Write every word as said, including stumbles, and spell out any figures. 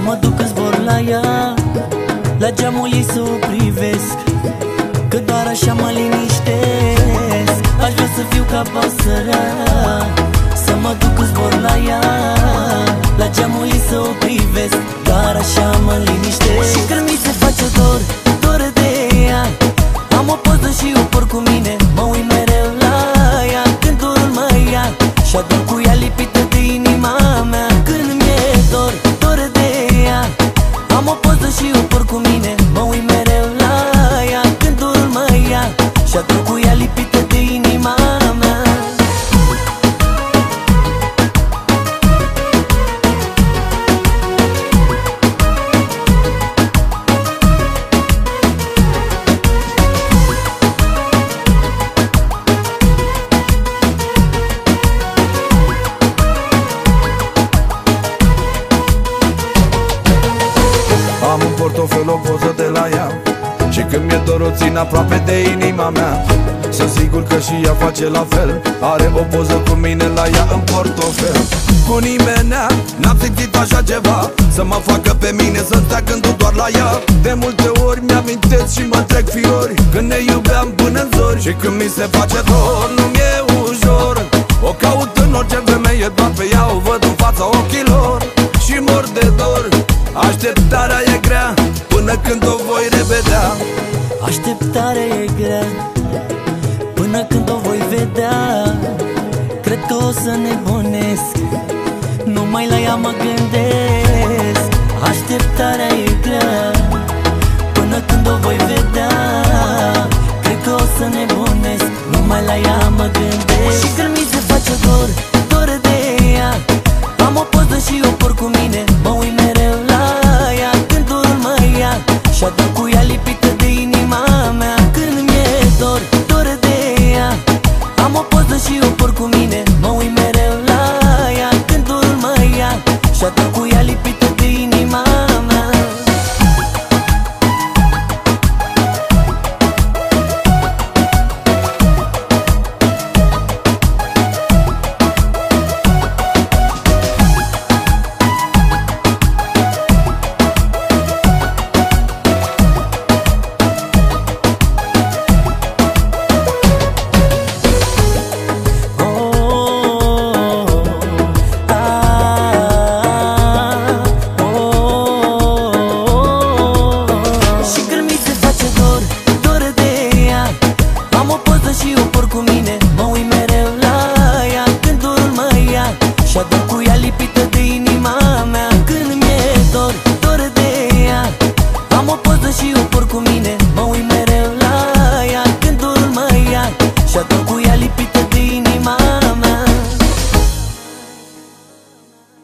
mă duc în zbor la ea, la geamul ei să o privesc, că doar așa mă liniștesc. Aș vrea să fiu ca pasărea, să mă duc în zbor la ea, la geamul ei să o privesc, doar așa mă liniștesc. Și când mi se face dor, dor de ea, am o poză și o port cu mine, mă uit mereu la ea. Când dorul mă ia și ador cu ea lipită de inima mea. Când mi-e dor, dor de ea, am o poză și o port cu mine, mă uit mereu la ea. Când dorul mă ia și ador cu ea lipită de inima mea. Am în portofel o poză de la ea și când mi-e dor o țin aproape de inima mea. Sunt sigur că și ea face la fel, are o poză cu mine la ea în portofel. Cu nimenea n-am simțit așa ceva, să mă facă pe mine să stea gândul doar la ea. De multe ori mi-amintesc și mă trec fiori, când ne iubeam până în zori. Și când mi se face dor, nu-mi e ușor, o caut în orice femeie, doar pe ea o văd în fața ochilor și mor de dor. Așteptarea e grea până când o voi revedea. Așteptarea e grea până când o voi vedea. Cred că o să nebunesc, numai la ea mă gândesc. Așteptarea e grea până când o voi vedea. Cred că o să nebunesc, numai la ea mă gândesc. Și când mi se face dor, dor de ea, am o poză și o port cu mine, mă uit mereu la ea. Când dorul mă ia și ador cu ea lipită de inima mea. Când mi-e dor, dor de ea, am o poză și o port cu mine, mă uit mereu la ea. Când dorul mă ia și ador cu ea lipită de inima mea. Și o port cu mine, mă uit mereu la ea. Când dorul mă ia și ador cu ea lipită de inima mea. Când mi-e dor, dor de ea, am o poză și o port cu mine, mă uit mereu la ea. Când dorul mă ia și ador